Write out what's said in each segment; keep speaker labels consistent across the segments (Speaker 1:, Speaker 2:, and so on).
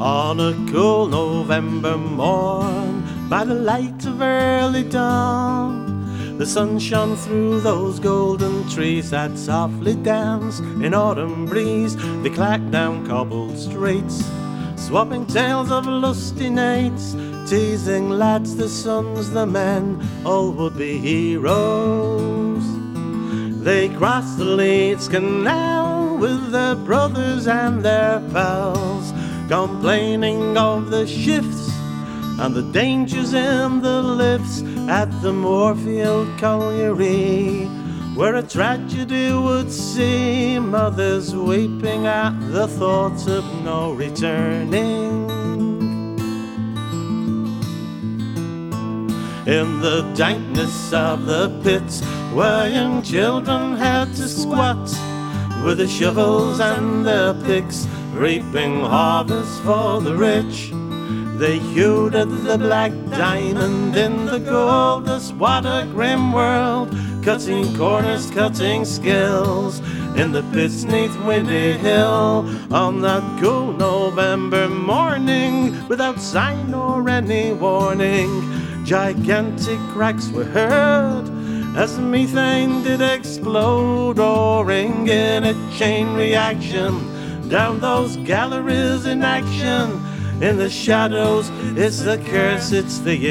Speaker 1: On a cool November morn, by the light of early dawn, the sun shone through those golden trees that softly dance in autumn breeze. They clacked down cobbled streets, swapping tales of lusty nights, teasing lads, the sons, the men, all would be heroes. They crossed the Leeds Canal with their brothers and their pals, complaining of the shifts and the dangers in the lifts at the Moorfield Colliery, where a tragedy would see mothers weeping at the thought of no returning. In the dankness of the pits, where young children had to squat with the shovels and the picks, reaping harvest for the rich, they hewed at the black diamond in the gold dust. What a grim world, cutting corners, cutting skills in the pits neath Windy Hill. On that cool November morning, without sign or any warning, gigantic cracks were heard as the methane did explode, roaring in a chain reaction down those galleries in action. In the shadows, it's the curse, it's the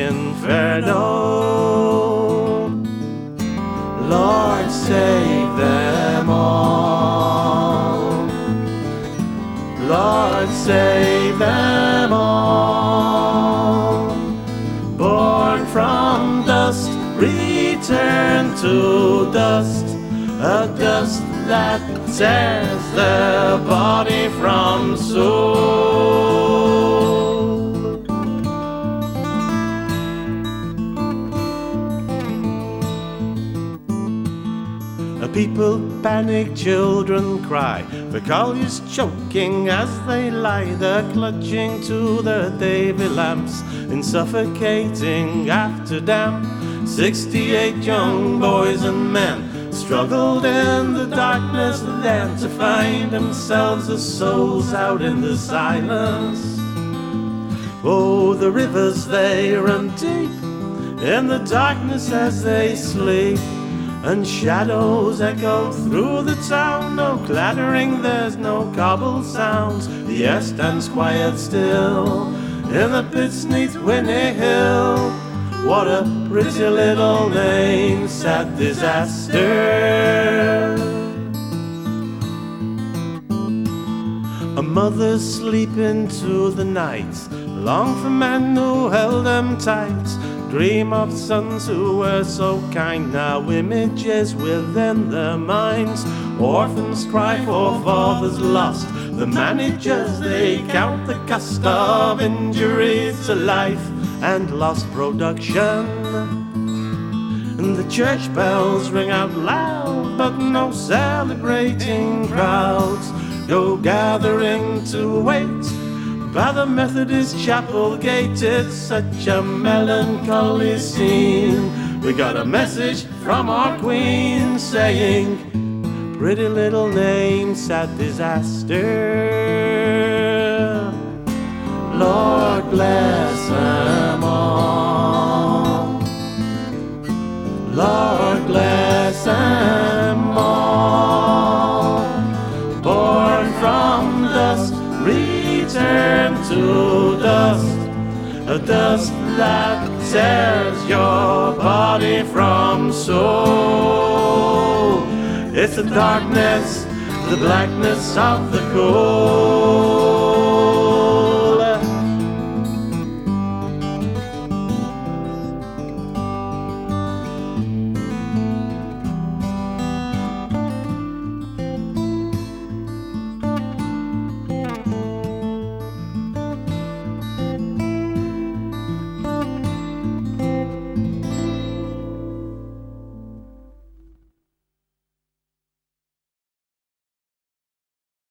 Speaker 1: inferno. Lord, save them all. Lord, save them all. Born from dust, return to dust, a dust that tears their body from soul. People panic, children cry, the colliers choking as they lie there, clutching to their Davy lamps in suffocating after damp. 68 young boys and men struggled in the darkness then to find themselves as souls out in the silence. Oh, the rivers they run deep in the darkness as they sleep, and shadows echo through the town. No clattering, there's no cobble sounds. The air stands quiet still in the pits neath Windy Hill. What a pretty little name, sad disaster. A mother sleep into the night, long for men who held them tight. Dream of sons who were so kind, now images within their minds. Orphans cry for fathers lost, the managers they count the cost of injuries to life and lost production. And the church bells ring out loud, but no celebrating crowds go gathering to wait by the Methodist chapel gate. It's such a melancholy scene. We got a message from our queen saying, pretty little name, sad disaster. Lord bless them all. Lord bless them all. Born from dust, return to dust, a dust that tears your body from soul. It's the darkness, the blackness of the cold.